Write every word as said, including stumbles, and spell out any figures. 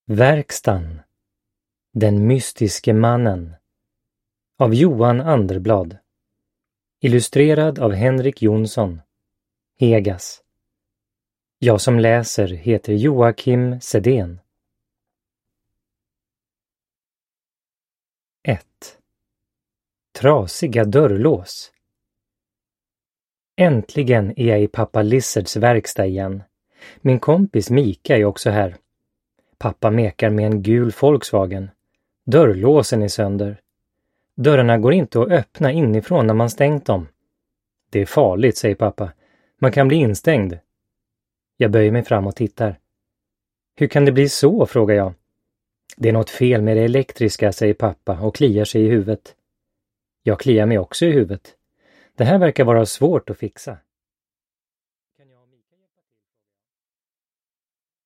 Verkstan. Den mystiske mannen. Av Johan Anderblad. Illustrerad av Henrik Jonsson. Hegas. Jag som läser heter Joakim Sedén. ett. Trasiga dörrlås. Äntligen är jag i pappa Lizards verkstad igen. Min kompis Mika är också här. Pappa mekar med en gul Volkswagen. Dörrlåsen är sönder. Dörrarna går inte att öppna inifrån när man stängt dem. Det är farligt, säger pappa. Man kan bli instängd. Jag böjer mig fram och tittar. Hur kan det bli så, frågar jag. Det är något fel med det elektriska, säger pappa och kliar sig i huvudet. Jag kliar mig också i huvudet. Det här verkar vara svårt att fixa.